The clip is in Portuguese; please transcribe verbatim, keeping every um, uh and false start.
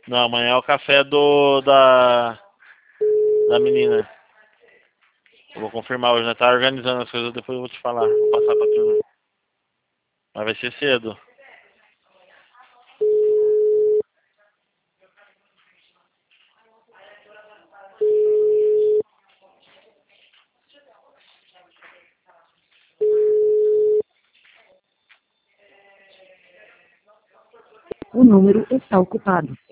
Não, amanhã é o café do da, da menina. Eu vou confirmar hoje, né? Tá organizando as coisas, depois eu vou te falar. Vou passar pra turma. Mas vai ser cedo. O número está ocupado.